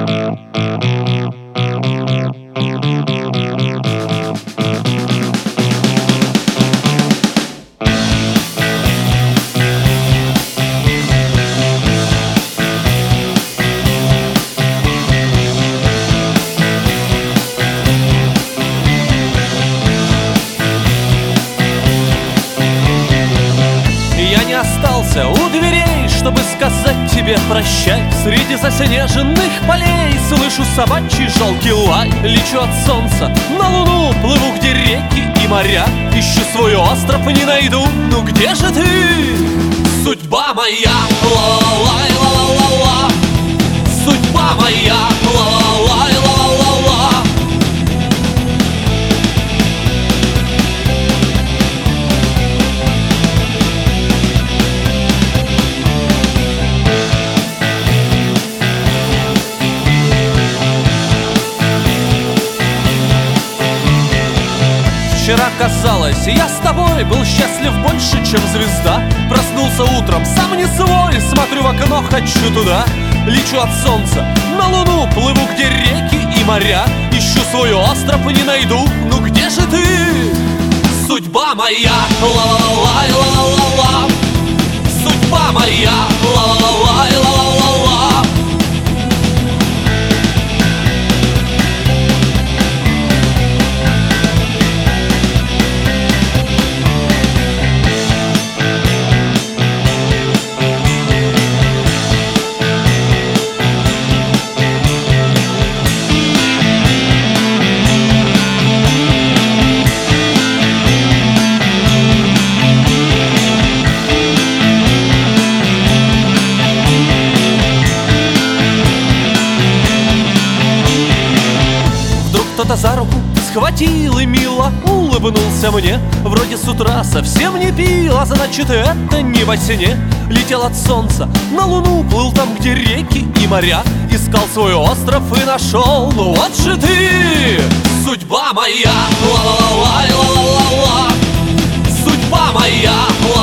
Остался у дверей, чтобы сказать тебе прощай. Среди заснеженных полей слышу собачий жалкий лай. Лечу от солнца на луну, плыву, где реки и моря. Ищу свой остров, не найду, ну где же ты? Судьба моя, ла-ла-лай, ла-ла-ла-ла. Судьба моя, ла-ла-лай, ла-ла-ла-ла. Вчера казалось, я с тобой был счастлив больше, чем звезда. Проснулся утром, сам не свой, смотрю в окно, хочу туда. Лечу от солнца на луну, плыву, где реки и моря. Ищу свой остров и не найду, ну где же ты? Судьба моя, ла-ла-лай, ла-ла-ла-ла. Судьба моя, ла-ла-лай, ла-ла-ла-ла. Кто-то за руку схватил и мило улыбнулся мне. Вроде с утра совсем не пил, а значит это не во сне. Летел от солнца на луну, плыл там, где реки и моря. Искал свой остров и нашел, ну вот же ты! Судьба моя, ла-ла-лай, ла-ла-ла-ла. Судьба моя,